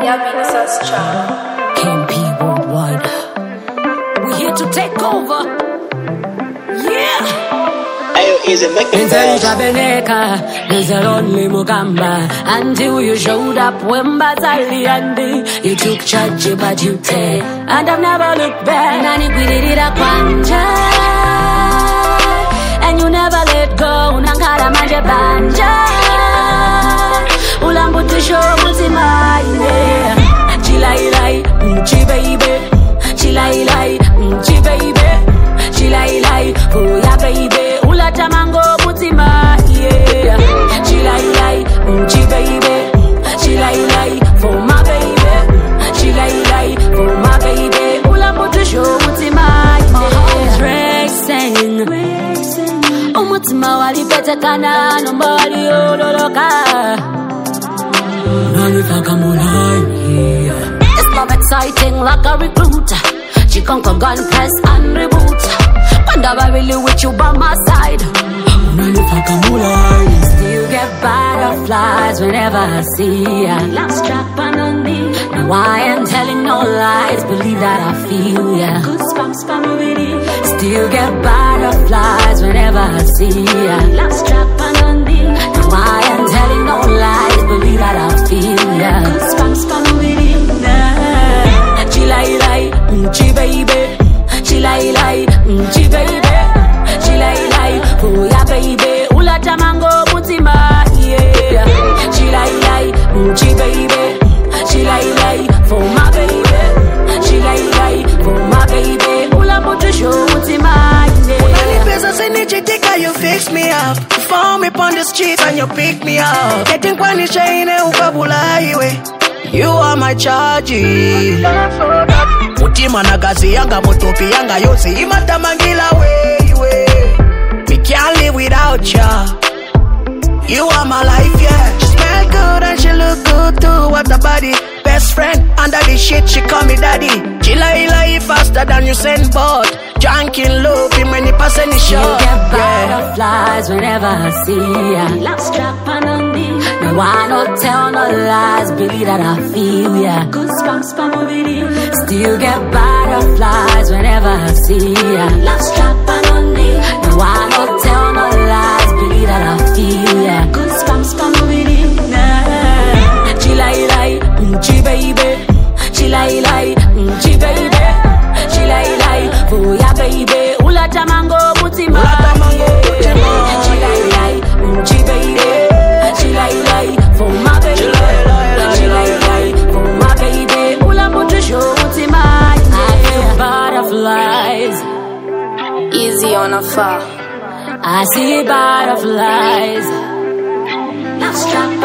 KMP Worldwide. We're here to take over. Yeah. Ayo, easy, make it fast. There's a lonely Mugamba. Until you showed up when Bazali and you took charge of your duty. And I've never looked back. Nani kwirira kwanja. And you never let go. Nankara manje banja. Ulambu tisho mutima ine. Chilai, chi baby. Chilai, chi baby. Chilai, oh ya baby. Ulata mango mutima, yeah. Chilai, chi baby. Chilai, for my baby. Chilai, for my baby. Ulambu tisho mutima, yeah. Racing. Umutima wali pete kana nombali ololoka. It's love exciting like a recruiter. She conquer gun press and reboot. Wonder I really with you by my side. Still get butterflies whenever I see ya. Last strap on me. No, I am telling no lies. Believe that I feel ya. Goosebumps family. Still get butterflies whenever I see ya. Last strap on me. No, I am telling no lies. Believe that I feel ya. Goosebumps family. Chilai, chi baby. Chilai, chi baby. Chilai, oh ya baby. Ulata mango mutima, yeah. Chilai, chi baby. Chilai, for my baby. Chilai, for my baby. Ulambo to show mutima, yeah. Any business in Nichitika, you fix me up. You found me on the street and you pick me up. Getting kwani chaine ukabula highway. You are my charge. Mutima na gazi yanga motopi yanga yose imata mangila we. We can't live without ya. You are my life, yeah. She smell good and she look good too. What a body. Best friend under the shit, she call me daddy. Chilai faster than you send board. Drinking low, be many percent is sure. You get butterflies whenever I see ya. Last strap on me. No, I don't tell no lies. Believe that I feel ya. Goosebumps from a video. Still get butterflies whenever I see ya. Last strap on me. No, I don't tell no lies. Believe that I feel ya. Goosebumps from a video. Chilai, chi baby. Chilai, chi baby. Chilai, oh ya baby. Ulata mango mutima. Chilai, chi baby. Chilai, for my baby. Chilai, for my baby. Ulambo to show mutima. I feel butterflies. Easy on a far. I see butterflies. Now strap